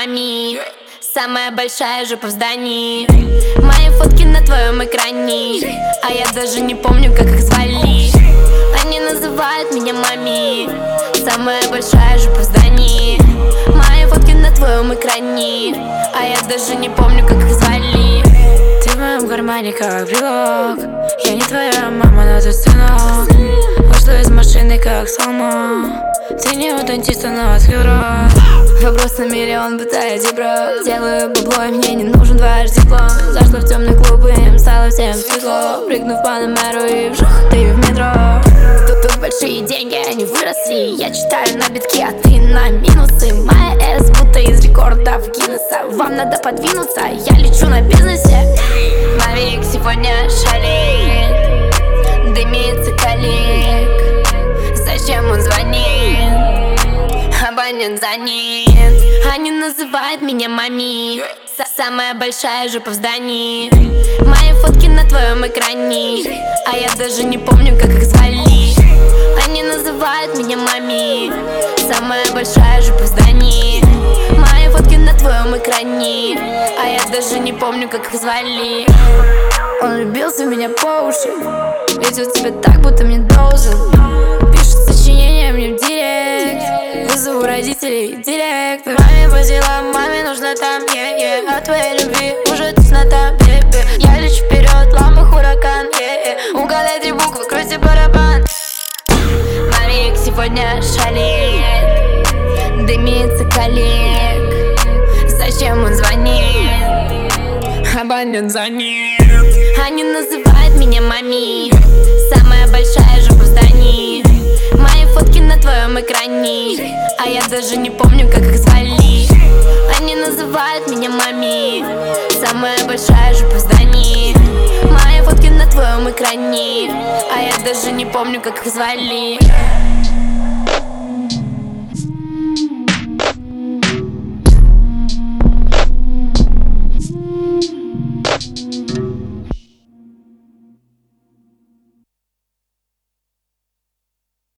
мами. Самая большая жопа в здании. Мои фотки на твоем экране, а я даже не помню, как их звали. Они называют меня мами. Самая большая жопа в здании. Мои фотки на твоем экране, а я даже не помню, как их звали. Ты в моем кармане как брелок. Я не твоя мама, но ты сынок. Вышла из машины как слома. Ты не у дантиста, но открыл рот. Вопрос на миллион, бытая дебра. Делаю бабло, и мне не нужен дважды диплом. Зашла в темный клуб, и им стало всем светло. Прыгнув по номеру и вжух, ты в метро. Тут большие деньги, они выросли. Я читаю на битки, а ты на минусы. Моя S будто из рекордов Гиннесса. Вам надо подвинуться, я лечу на бизнесе. Мавик сегодня шалит, дымится коллег. Зачем он звонит? Абонент занят. Они называют меня мами. Самая большая жопа в здании. Мои фотки на твоем экране, а я даже не помню, как их звали. Они называют меня мами. Самая большая жопа в здании. Мои фотки на твоем экране, а я даже не помню, как их звали. Он влюбился в меня по уши, ведет себя так, будто мне должен. Пишет сочинения мне в директ. Вызову родителей в директ. Маме по делам, маме нужно там, От твоей любви уже теснота, бебе. Я лечу вперед, ламбо хуракан, Угадай 3 буквы, крути барабан. Мавик сегодня шалит, дымится коллег. Зачем он звонит? Абонент занят. Они называют меня мами. Самая большая жопа в здании. Мои фотки на твоем экране, а я даже не помню, как их звали. Они называют меня мами. Самая большая жопа в здании. Мои фотки на твоем экране, а я даже не помню, как их звали.